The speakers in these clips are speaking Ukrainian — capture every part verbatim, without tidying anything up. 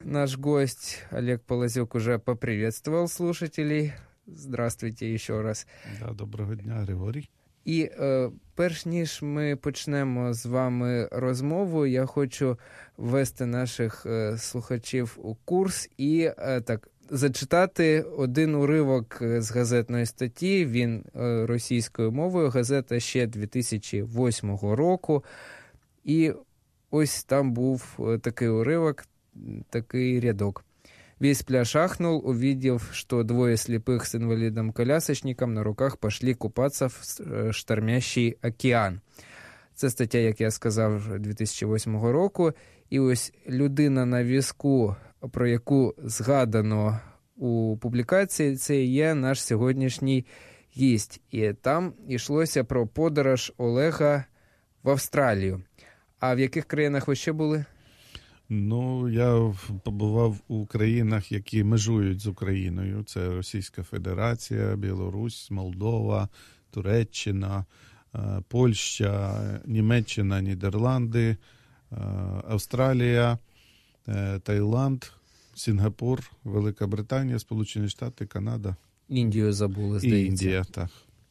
наш гость Олег Полозюк уже поприветствовал слушателей. Здравствуйте ще раз. Да, доброго дня, Григорій. І е, перш ніж ми почнемо з вами розмову, я хочу ввести наших е, слухачів у курс і е, так зачитати один уривок з газетної статті. Він е, російською мовою, газета ще дві тисячі восьмого року. І ось там був такий уривок, такий рядок. Весь пляж ахнул, увидев, что двое слепых с инвалидом-колясочником на руках пошли купаться в штормящий океан. Це стаття, як я сказав, дві тисячі восьмого року. І ось людина на візку, про яку згадано у публікації, це є наш сьогоднішній гість. І там йшлося про подорож Олега в Австралію. А в яких країнах ви ще були? Ну, я побував у країнах, які межують з Україною. Це Російська Федерація, Білорусь, Молдова, Туреччина, Польща, Німеччина, Нідерланди, Австралія, Таїланд, Сінгапур, Велика Британія, Сполучені Штати, Канада. Індію забули, здається. І Індія, так.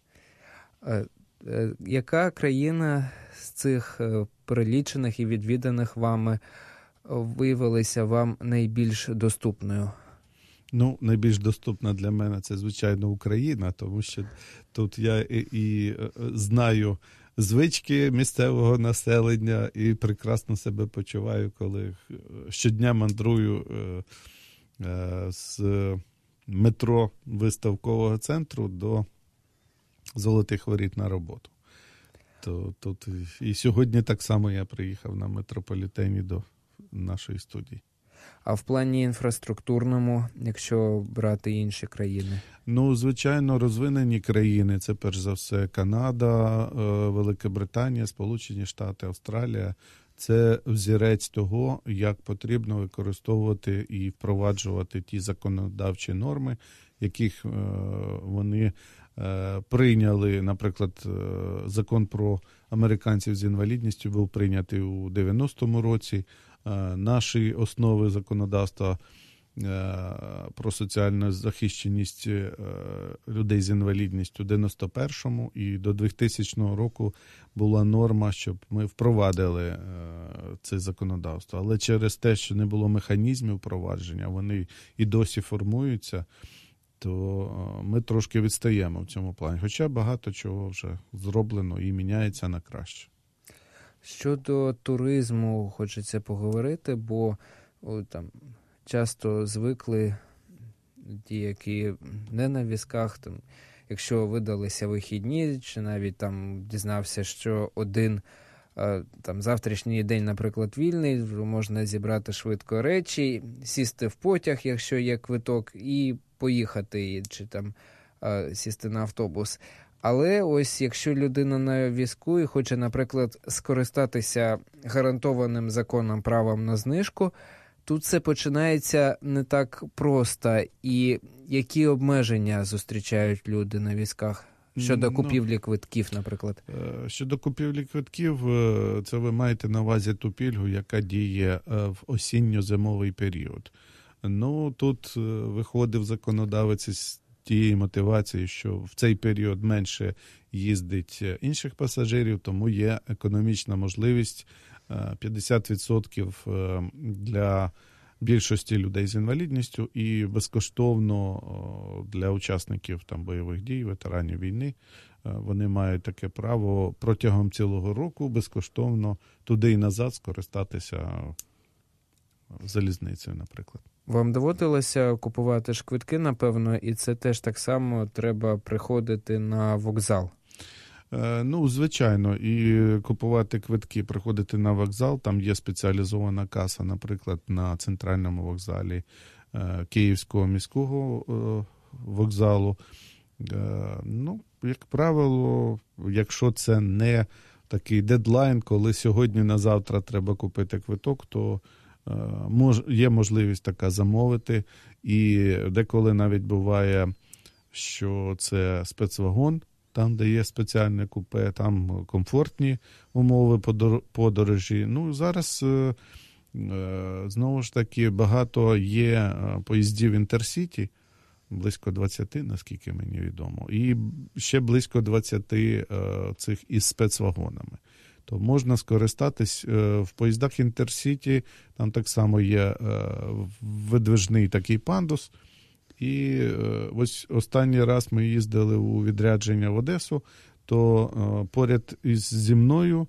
Яка країна з цих перелічених і відвіданих вами виявилася вам найбільш доступною? Ну, найбільш доступна для мене це, звичайно, Україна, тому що тут я і, і знаю звички місцевого населення і прекрасно себе почуваю, коли щодня мандрую з метро виставкового центру до Золотих воріт на роботу. То тут і сьогодні так само я приїхав на метрополітені до нашої студії. А в плані інфраструктурному, якщо брати інші країни? Ну, звичайно, розвинені країни. Це, перш за все, Канада, Велика Британія, Сполучені Штати, Австралія. Це взірець того, як потрібно використовувати і впроваджувати ті законодавчі норми, яких вони прийняли. Наприклад, закон про американців з інвалідністю був прийнятий у дев'яностому році. Наші основи законодавства про соціальну захищеність людей з інвалідністю у дев'яносто першому, і до двохтисячного року була норма, щоб ми впровадили це законодавство. Але через те, що не було механізмів впровадження, вони і досі формуються, то ми трошки відстаємо в цьому плані. Хоча багато чого вже зроблено і міняється на краще. Щодо туризму хочеться поговорити, бо о, там часто звикли ті, які не на візках, там, якщо видалися вихідні, чи навіть там дізнався, що один там завтрашній день, наприклад, вільний, можна зібрати швидко речі, сісти в потяг, якщо є квиток, і поїхати, чи там сісти на автобус. Але ось якщо людина на візку і хоче, наприклад, скористатися гарантованим законом правом на знижку, тут це починається не так просто. І які обмеження зустрічають люди на візках щодо купівлі ну, квитків, наприклад? Щодо купівлі квитків, це ви маєте на увазі ту пільгу, яка діє в осінньо-зимовий період. Ну, тут виходив законодавець із тієї мотивації, що в цей період менше їздить інших пасажирів, тому є економічна можливість п'ятдесят відсотків для більшості людей з інвалідністю і безкоштовно для учасників там бойових дій, ветеранів війни. Вони мають таке право протягом цілого року безкоштовно туди і назад скористатися залізницею, наприклад. Вам доводилося купувати ж квитки, напевно, і це теж так само треба приходити на вокзал? Е, ну, звичайно, і купувати квитки, приходити на вокзал, там є спеціалізована каса, наприклад, на центральному вокзалі е, Київського міського е, вокзалу. Е, ну, як правило, якщо це не такий дедлайн, коли сьогодні на завтра треба купити квиток, то Мож, є можливість така замовити, і деколи навіть буває, що це спецвагон, там, де є спеціальне купе, там комфортні умови подорожі. Ну, зараз Знову ж таки, багато є поїздів Інтерсіті, близько двадцять, наскільки мені відомо, і ще близько двадцять цих із спецвагонами. То можна скористатись в поїздах Інтерсіті, там так само є видвижний такий пандус. І ось останній раз ми їздили у відрядження в Одесу, то поряд із зі мною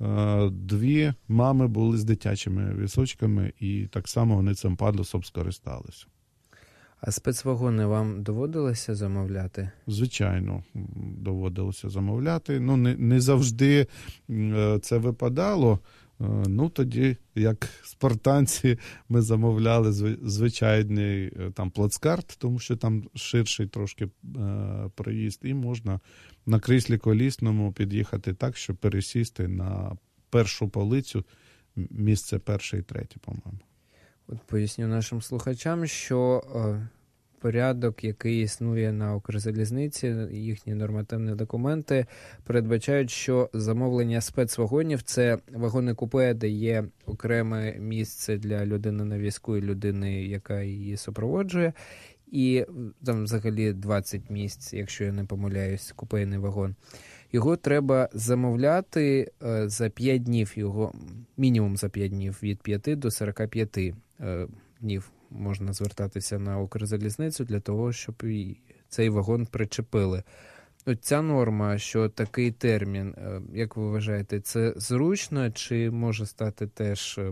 дві мами були з дитячими візочками, і так само вони цим пандусом скористалися. А спецвагони вам доводилося замовляти? Звичайно, доводилося замовляти. Ну, не, не завжди це випадало. Ну, тоді, як спартанці, ми замовляли звичайний там плацкарт, тому що там ширший трошки е, проїзд, і можна на кріслі колісному під'їхати так, щоб пересісти на першу полицю, місце перше і третє, по-моєму. От поясню нашим слухачам, що е, порядок, який існує на Укрзалізниці, їхні нормативні документи передбачають, що замовлення спецвагонів – це вагони-купе, де є окреме місце для людини на візку і людини, яка її супроводжує, і там взагалі двадцять місць, якщо я не помиляюсь, купейний вагон. Його треба замовляти е, за п'ять днів, його мінімум за п'ять днів, від п'яти до сорока п'яти е, днів можна звертатися на Укрзалізницю для того, щоб і цей вагон причепили. От ця норма, що такий термін, е, як ви вважаєте, це зручно чи може стати теж е,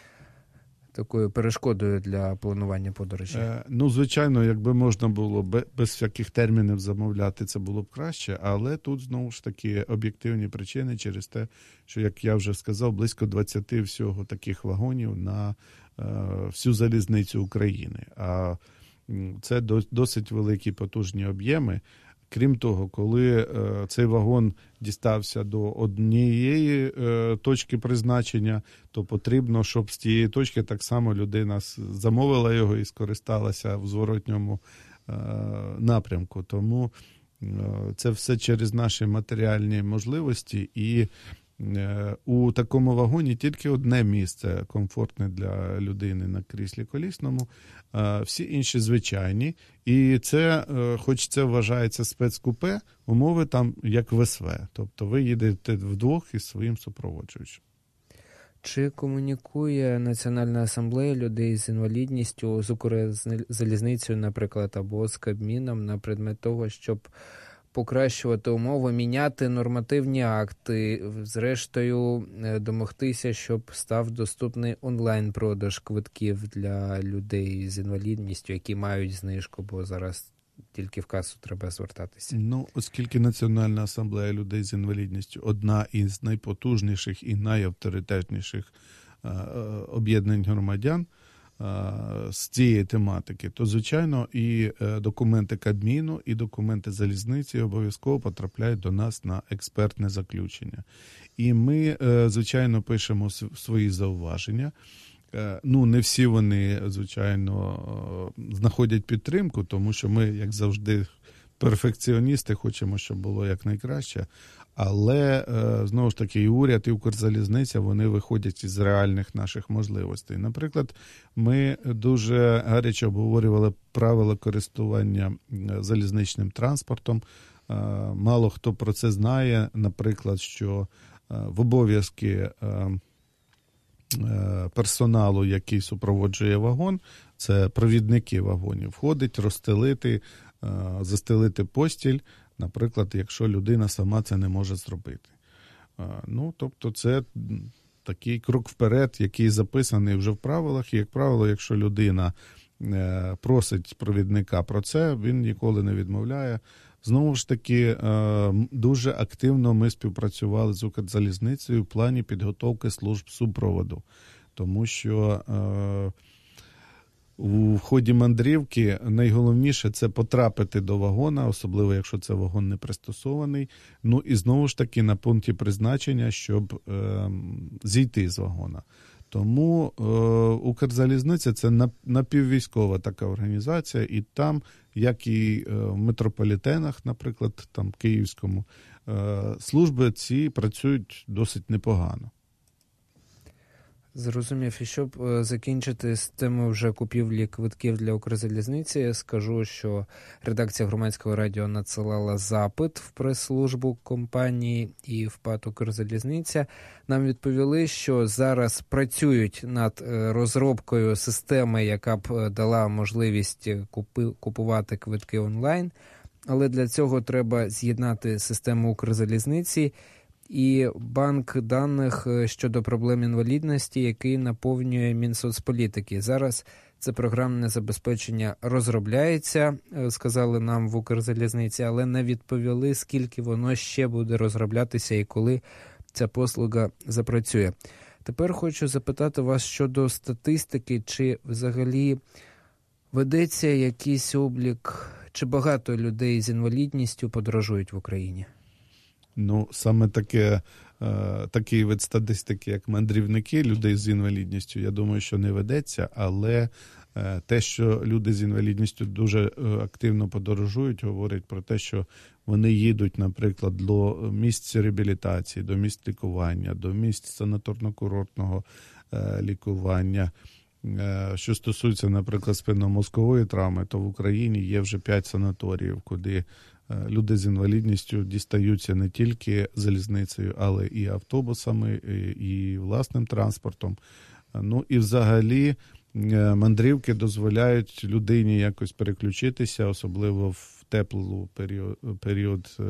такою перешкодою для планування подорожі? Е, ну, звичайно, якби можна було без, без всяких термінів замовляти, це було б краще, але тут, знову ж таки, об'єктивні причини через те, що, як я вже сказав, близько двадцять всього таких вагонів на е, всю залізницю України. А це до, досить великі потужні об'єми. Крім того, коли е, цей вагон дістався до однієї е, точки призначення, то потрібно, щоб з тієї точки так само людина замовила його і скористалася в зворотньому е, напрямку. Тому е, це все через наші матеріальні можливості. І е, у такому вагоні тільки одне місце комфортне для людини на кріслі колісному, е, всі інші звичайні. І це, хоч це вважається спецкупе, умови там як в ес ве. Тобто ви їдете вдвох із своїм супроводжуючим. Чи комунікує Національна асамблея людей з інвалідністю з Укрзалізницею, наприклад, або з Кабміном на предмет того, щоб покращувати умови, міняти нормативні акти, зрештою домогтися, щоб став доступний онлайн-продаж квитків для людей з інвалідністю, які мають знижку, бо зараз тільки в касу треба звертатися? Ну, оскільки Національна асамблея людей з інвалідністю одна із найпотужніших і найавторитетніших е, об'єднань громадян з цієї тематики, то, звичайно, і документи Кабміну, і документи залізниці обов'язково потрапляють до нас на експертне заключення. І ми, звичайно, пишемо свої зауваження. Ну, не всі вони, звичайно, знаходять підтримку, тому що ми, як завжди, перфекціоністи, хочемо, щоб було якнайкраще. Але, знову ж таки, і уряд, і Укрзалізниця, вони виходять із реальних наших можливостей. Наприклад, ми дуже гаряче обговорювали правила користування залізничним транспортом. Мало хто про це знає, наприклад, що в обов'язки персоналу, який супроводжує вагон, це провідники вагонів, входить розстелити, застелити постіль, наприклад, якщо людина сама це не може зробити. Ну, тобто це такий крок вперед, який записаний вже в правилах. І, як правило, якщо людина просить провідника про це, він ніколи не відмовляє. Знову ж таки, дуже активно ми співпрацювали з Укрзалізницею в плані підготовки служб супроводу. Тому що у ході мандрівки найголовніше – це потрапити до вагона, особливо якщо це вагон не пристосований. Ну і знову ж таки на пункті призначення, щоб е, зійти з вагона. Тому е, Укрзалізниця – це напіввійськова така організація, і там, як і в метрополітенах, наприклад, там київському, е, служби ці працюють досить непогано. Зрозумів. І щоб е, закінчити з темою вже купівлі квитків для Укрзалізниці, скажу, що редакція Громадського радіо надсилала запит в прес-службу компанії і в ПАТ «Укрзалізниця». Нам відповіли, що зараз працюють над е, розробкою системи, яка б е, дала можливість купи, купувати квитки онлайн, але для цього треба з'єднати систему Укрзалізниці і банк даних щодо проблем інвалідності, який наповнює Мінсоцполітики. Зараз це програмне забезпечення розробляється, сказали нам в Укрзалізниці, але не відповіли, скільки воно ще буде розроблятися і коли ця послуга запрацює. Тепер хочу запитати вас щодо статистики, чи взагалі ведеться якийсь облік, чи багато людей з інвалідністю подорожують в Україні? Ну, саме таке, е, такий вид статистики, як мандрівники людей з інвалідністю, я думаю, що не ведеться, але е, те, що люди з інвалідністю дуже е, активно подорожують, говорить про те, що вони їдуть, наприклад, до місць реабілітації, до місць лікування, до місць санаторно-курортного е, лікування. Е, що стосується, наприклад, спинномозкової травми, то в Україні є вже п'ять санаторіїв, куди люди з інвалідністю дістаються не тільки залізницею, але і автобусами, і власним транспортом. Ну і взагалі мандрівки дозволяють людині якось переключитися, особливо в теплий період, період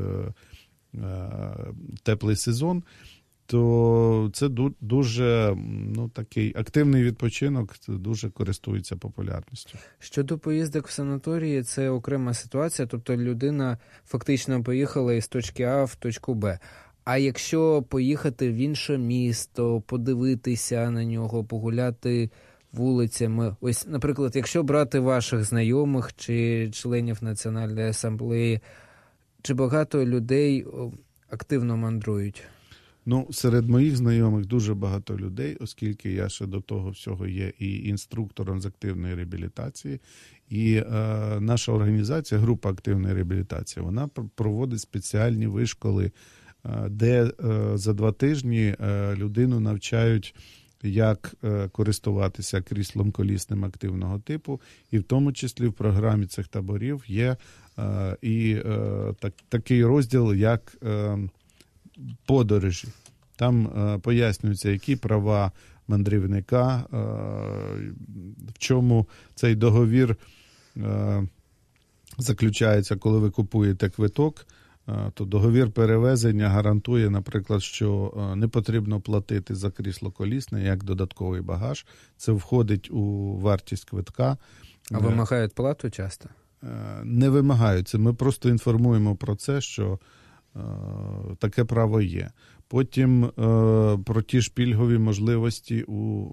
теплий сезон. То це дуже, ну, такий активний відпочинок, дуже користується популярністю. Щодо поїздок в санаторії, це окрема ситуація, тобто людина фактично поїхала із точки А в точку Б. А якщо поїхати в інше місто, подивитися на нього, погуляти вулицями, ось, наприклад, якщо брати ваших знайомих чи членів Національної асамблеї, чи багато людей активно мандрують? Ну, серед моїх знайомих дуже багато людей, оскільки я ще до того всього є і інструктором з активної реабілітації. І е, наша організація, група активної реабілітації, вона проводить спеціальні вишколи, е, де е, за два тижні е, людину навчають, як е, користуватися кріслом колісним активного типу. І в тому числі в програмі цих таборів є е, і е, так, такий розділ, як е, подорожі. Там е, пояснюються, які права мандрівника, е, в чому цей договір е, заключається, коли ви купуєте квиток, е, то договір перевезення гарантує, наприклад, що е, не потрібно платити за крісло колісне як додатковий багаж. Це входить у вартість квитка. А вимагають плату часто? Е, не вимагають. Це ми просто інформуємо про це, що таке право є. Потім е, про ті ж пільгові можливості у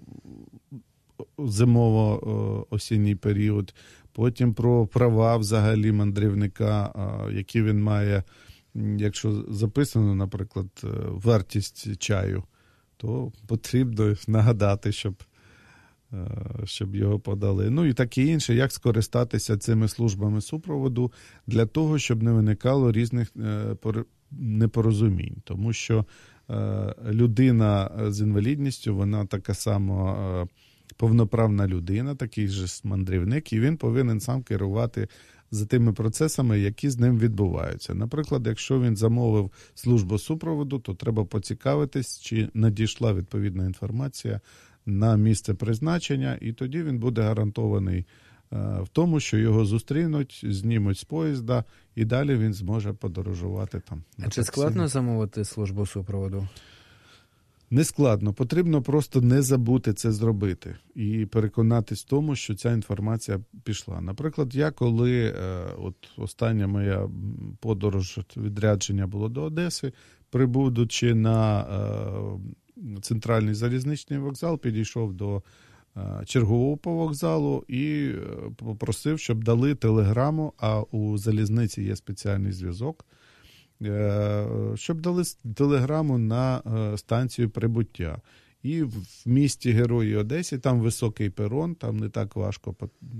зимово-осінній період. Потім про права взагалі мандрівника, е, які він має, якщо записано, наприклад, вартість чаю, то потрібно нагадати, щоб, е, щоб його подали. Ну і таке інше, як скористатися цими службами супроводу для того, щоб не виникало різних е, непорозумінь, тому що е, людина з інвалідністю, вона така сама е, повноправна людина, такий же мандрівник, і він повинен сам керувати за тими процесами, які з ним відбуваються. Наприклад, якщо він замовив службу супроводу, то треба поцікавитись, чи надійшла відповідна інформація на місце призначення, і тоді він буде гарантований в тому, що його зустрінуть, знімуть з поїзда, і далі він зможе подорожувати там. А чи складно замовити службу супроводу? Не складно. Потрібно просто не забути це зробити і переконатись в тому, що ця інформація пішла. Наприклад, я коли, от остання моя подорож, відрядження було до Одеси, прибудучи на центральний залізничний вокзал, підійшов до чергового по вокзалу і попросив, щоб дали телеграму, а у залізниці є спеціальний зв'язок, щоб дали телеграму на станцію прибуття. І в місті Герої Одесі, там високий перон, там не так важко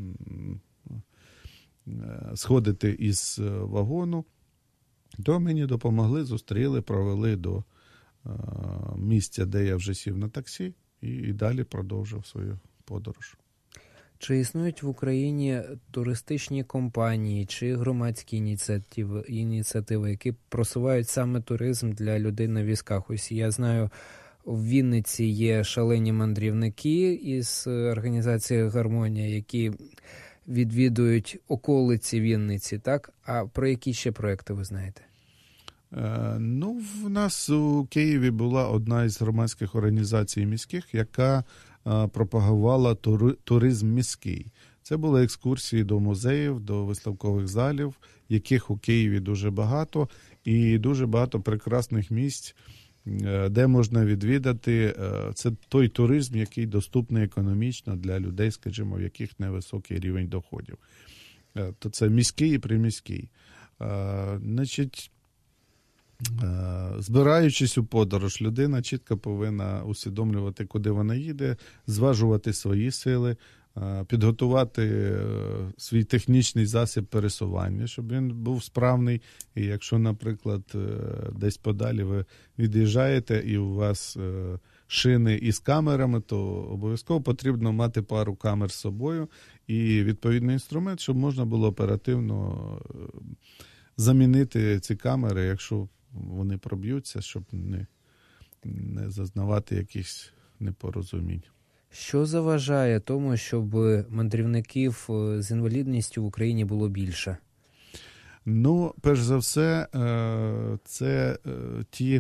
сходити із вагону, то мені допомогли, зустріли, провели до місця, де я вже сів на таксі. і, і далі продовжив свою подорож. Чи існують в Україні туристичні компанії чи громадські ініціативи, ініціативи, які просувають саме туризм для людей на візках? Ось я знаю, в Вінниці є шалені мандрівники із організації «Гармонія», які відвідують околиці Вінниці, так? А про які ще проекти ви знаєте? Е, ну, в нас у Києві була одна із громадських організацій міських, яка е, пропагувала тури, туризм міський. Це були екскурсії до музеїв, до виставкових залів, яких у Києві дуже багато, і дуже багато прекрасних місць, е, де можна відвідати. Е, це той туризм, який доступний економічно для людей, скажімо, в яких невисокий рівень доходів. Е, то це міський і приміський. Е, значить, збираючись у подорож, людина чітко повинна усвідомлювати, куди вона їде, зважувати свої сили, підготувати свій технічний засіб пересування, щоб він був справний. І якщо, наприклад, десь подалі ви від'їжджаєте і у вас шини із камерами, то обов'язково потрібно мати пару камер з собою і відповідний інструмент, щоб можна було оперативно замінити ці камери, якщо вони проб'ються, щоб не, не зазнавати якихось непорозумінь. Що заважає тому, щоб мандрівників з інвалідністю в Україні було більше? Ну, перш за все, це ті,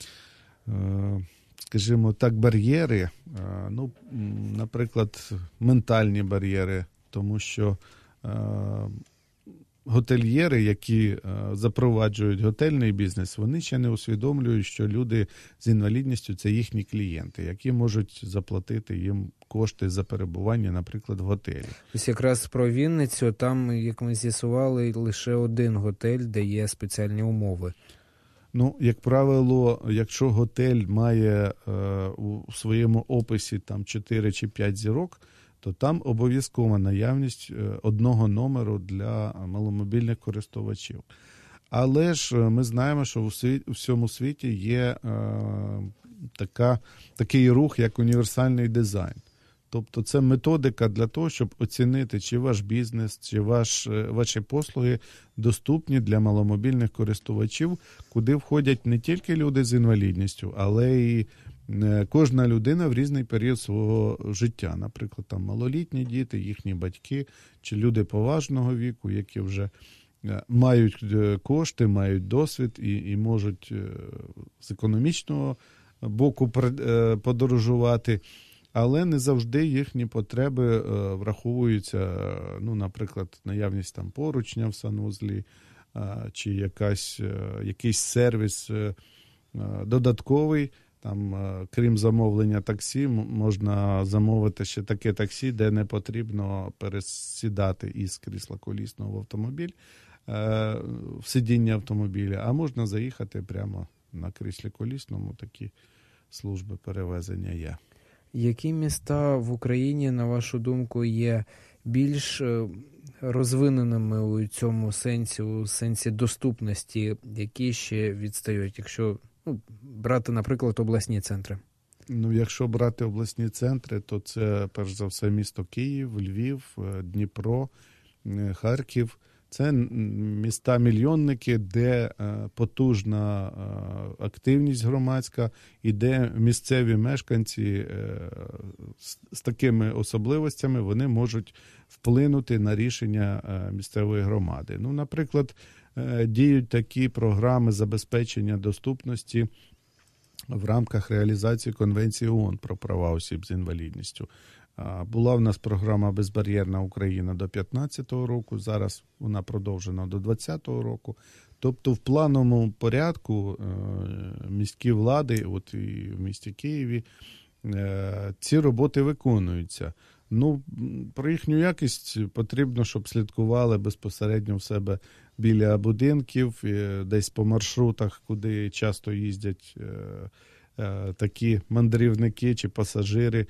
скажімо так, бар'єри, ну, наприклад, ментальні бар'єри, тому що готельєри, які запроваджують готельний бізнес, вони ще не усвідомлюють, що люди з інвалідністю – це їхні клієнти, які можуть заплатити їм кошти за перебування, наприклад, в готелі. Ось якраз про Вінницю, там, як ми з'ясували, лише один готель, де є спеціальні умови. Ну, як правило, якщо готель має е, у своєму описі там чотири чи п'ять зірок, то там обов'язкова наявність одного номеру для маломобільних користувачів. Але ж ми знаємо, що у, світ, у всьому світі є е, така, такий рух, як універсальний дизайн. Тобто це методика для того, щоб оцінити, чи ваш бізнес, чи ваш, ваші послуги доступні для маломобільних користувачів, куди входять не тільки люди з інвалідністю, але і кожна людина в різний період свого життя. Наприклад, там малолітні діти, їхні батьки, чи люди поважного віку, які вже мають кошти, мають досвід і, і можуть з економічного боку подорожувати. Але не завжди їхні потреби е, враховуються, ну, наприклад, наявність там поручня в санузлі, е, чи якась, е, якийсь сервіс е, додатковий. Там, е, крім замовлення таксі, можна замовити ще таке таксі, де не потрібно пересідати із крісла колісного в автомобіль, е, в сидіння автомобіля, а можна заїхати прямо на кріслі колісному. Такі служби перевезення є. Які міста в Україні, на вашу думку, є більш розвиненими у цьому сенсі, у сенсі доступності, які ще відстають, якщо ну, брати, наприклад, обласні центри? Ну, якщо брати обласні центри, то це, перш за все, місто Київ, Львів, Дніпро, Харків. Це міста-мільйонники, де потужна активність громадська і де місцеві мешканці з такими особливостями вони можуть вплинути на рішення місцевої громади. Ну, наприклад, діють такі програми забезпечення доступності в рамках реалізації Конвенції ООН про права осіб з інвалідністю. Була в нас програма «Безбар'єрна Україна» до п'ятнадцятого року, зараз вона продовжена до двадцятого року. Тобто в плановому порядку міські влади, от і в місті Києві, ці роботи виконуються. Ну, про їхню якість потрібно, щоб слідкували безпосередньо в себе біля будинків, десь по маршрутах, куди часто їздять такі мандрівники чи пасажири,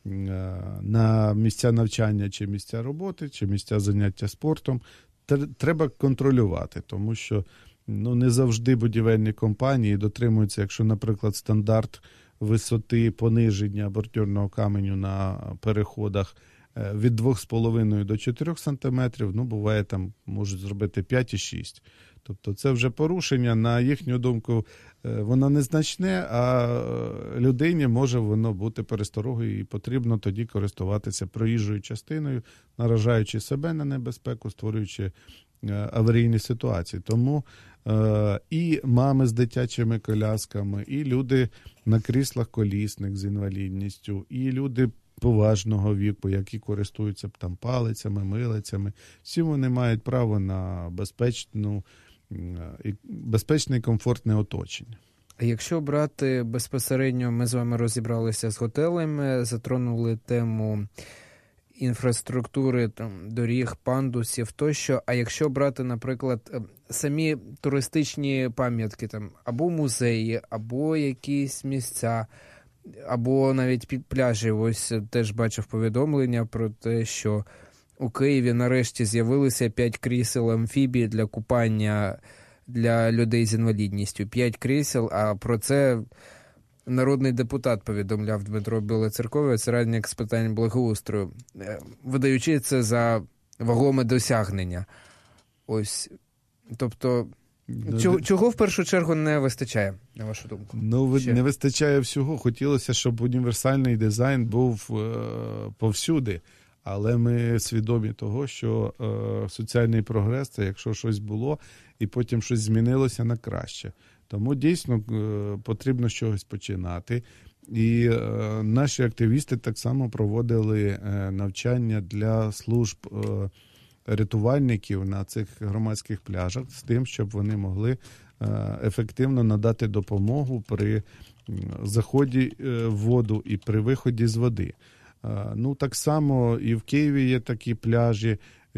на місця навчання чи місця роботи, чи місця заняття спортом. Треба контролювати, тому що ну, не завжди будівельні компанії дотримуються, якщо, наприклад, стандарт висоти пониження бордюрного каменю на переходах від двох з половиною до чотирьох сантиметрів, ну, буває, там можуть зробити п'ять і шість. Тобто це вже порушення, на їхню думку, воно незначне, а людині може воно бути пересторогою і потрібно тоді користуватися проїжджою частиною, наражаючи себе на небезпеку, створюючи аварійні ситуації. Тому е, і мами з дитячими колясками, і люди на кріслах колісних з інвалідністю, і люди поважного віку, які користуються там палицями, милицями, всі вони мають право на безпечну, безпечне і комфортне оточення. А якщо брати безпосередньо, ми з вами розібралися з готелями, затронули тему інфраструктури, там, доріг, пандусів тощо, а якщо брати, наприклад, самі туристичні пам'ятки, там, або музеї, або якісь місця, або навіть під пляжі, ось теж бачив повідомлення про те, що у Києві нарешті з'явилися п'ять крісел амфібії для купання для людей з інвалідністю. П'ять крісел, а про це народний депутат повідомляв Дмитро Білоцерковець, радник з питань благоустрою, видаючи це за вагоме досягнення. Ось, тобто, чого, чого в першу чергу не вистачає, на вашу думку? Ну, Ще? не вистачає всього. Хотілося, щоб універсальний дизайн був е, повсюди. Але ми свідомі того, що е, соціальний прогрес – це якщо щось було, і потім щось змінилося на краще. Тому дійсно е, потрібно з чогось починати. І е, наші активісти так само проводили е, навчання для служб е, рятувальників на цих громадських пляжах з тим, щоб вони могли е, ефективно надати допомогу при заході е, в воду і при виході з води. Ну, так само і в Києві є такі пляжі,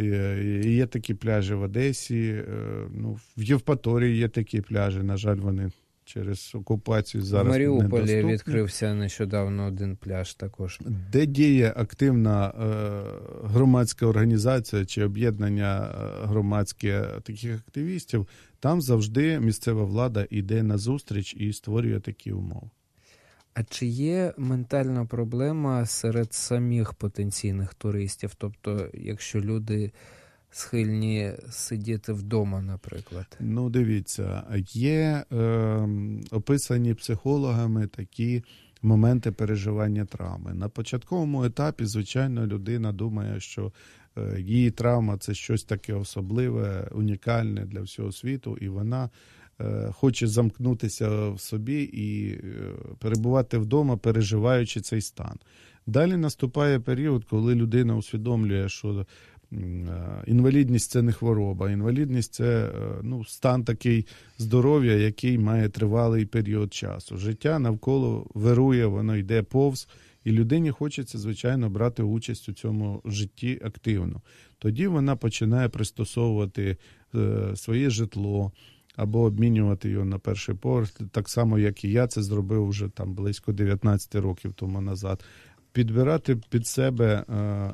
є такі пляжі в Одесі, ну, в Євпаторії є такі пляжі, на жаль, вони через окупацію зараз недоступні. В Маріуполі відкрився нещодавно один пляж також. Де діє активна е, громадська організація чи об'єднання громадських таких активістів, там завжди місцева влада йде назустріч і створює такі умови. А чи є ментальна проблема серед самих потенційних туристів? Тобто, якщо люди схильні сидіти вдома, наприклад? Ну, дивіться, є е, описані психологами такі моменти переживання травми. На початковому етапі, звичайно, людина думає, що е, її травма – це щось таке особливе, унікальне для всього світу, і вона хоче замкнутися в собі і перебувати вдома, переживаючи цей стан. Далі наступає період, коли людина усвідомлює, що інвалідність – це не хвороба, інвалідність – це ну, стан такий здоров'я, який має тривалий період часу. Життя навколо вирує, воно йде повз, і людині хочеться, звичайно, брати участь у цьому житті активно. Тоді вона починає пристосовувати своє житло, або обмінювати його на перший поверх, так само, як і я це зробив вже там близько дев'ятнадцять років тому назад. Підбирати під себе е,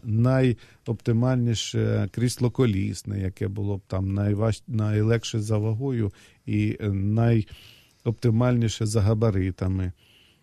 найоптимальніше крісло колісне, яке було б там найваж... найлегше за вагою і найоптимальніше за габаритами.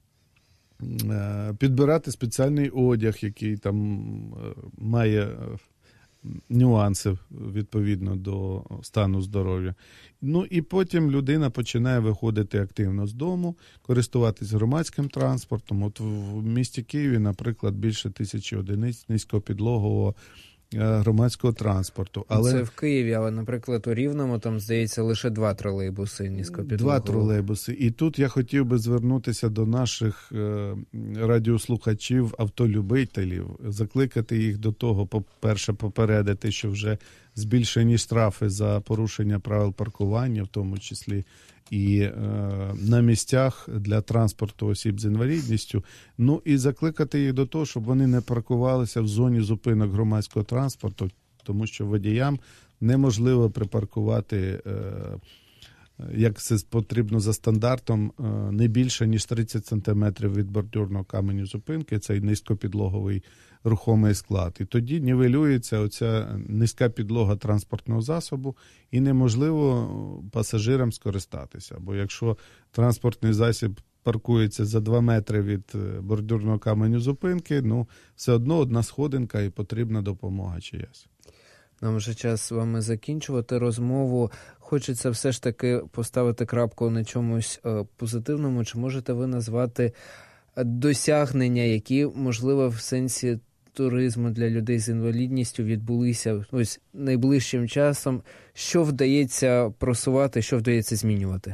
Е, підбирати спеціальний одяг, який там е, має нюанси відповідно до стану здоров'я. Ну і потім людина починає виходити активно з дому, користуватись громадським транспортом. От в місті Києві, наприклад, більше тисячі одиниць низькопідлогового громадського транспорту. Але... Це в Києві, але, наприклад, у Рівному там, здається, лише два тролейбуси низькопідлогового. Два тролейбуси. І тут я хотів би звернутися до наших е, радіослухачів, автолюбителів, закликати їх до того, по-перше, попередити, що вже збільшені штрафи за порушення правил паркування, в тому числі і е, на місцях для транспорту осіб з інвалідністю. Ну і закликати їх до того, щоб вони не паркувалися в зоні зупинок громадського транспорту, тому що водіям неможливо припаркувати, е, як це потрібно за стандартом, е, не більше, ніж тридцять сантиметрів від бордюрного каменю зупинки, цей низькопідлоговий рухомий склад. І тоді нівелюється оця низька підлога транспортного засобу і неможливо пасажирам скористатися. Бо якщо транспортний засіб паркується за два метри від бордюрного каменю зупинки, ну, все одно одна сходинка і потрібна допомога чиясь. Нам вже час з вами закінчувати розмову. Хочеться все ж таки поставити крапку на чомусь е, позитивному. Чи можете ви назвати досягнення, які, можливо, в сенсі туризму для людей з інвалідністю відбулися ось найближчим часом? Що вдається просувати, що вдається змінювати?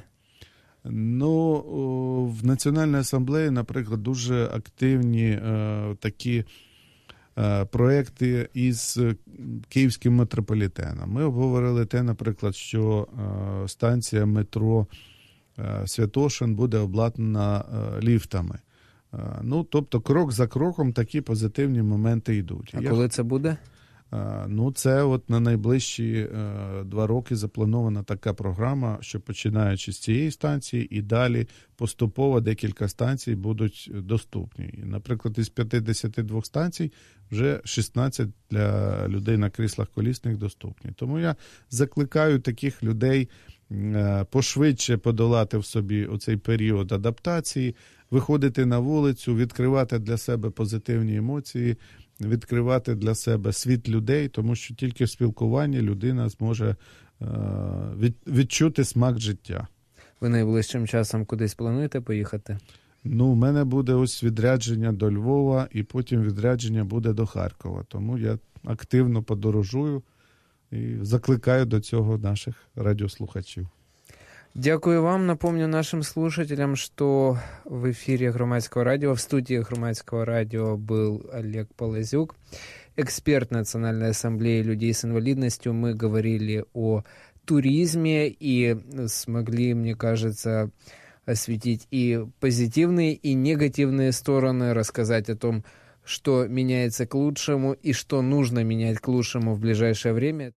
Ну, в Національній асамблеї, наприклад, дуже активні е, такі е, проекти із Київським метрополітеном. Ми обговорили те, наприклад, що е, станція метро е, Святошин буде обладнана е, ліфтами. Е, ну, тобто, крок за кроком такі позитивні моменти йдуть. А Я... коли це буде? Ну, це от на найближчі е, два роки запланована така програма, що починаючи з цієї станції і далі поступово декілька станцій будуть доступні. І, наприклад, із п'ятдесят два станцій вже шістнадцять для людей на кріслах колісних доступні. Тому я закликаю таких людей е, пошвидше подолати в собі оцей період адаптації, виходити на вулицю, відкривати для себе позитивні емоції, відкривати для себе світ людей, тому що тільки в спілкуванні людина зможе е, від, відчути смак життя. Ви найближчим часом кудись плануєте поїхати? Ну, у мене буде ось відрядження до Львова, і потім відрядження буде до Харкова. Тому я активно подорожую і закликаю до цього наших радіослухачів. Дякую вам. Напомню нашим слушателям, что в эфире Громадского радио, в студии Громадского радио был Олег Полозюк, эксперт Национальной ассамблеи людей с инвалидностью. Мы говорили о туризме и смогли, мне кажется, осветить и позитивные, и негативные стороны, рассказать о том, что меняется к лучшему и что нужно менять к лучшему в ближайшее время.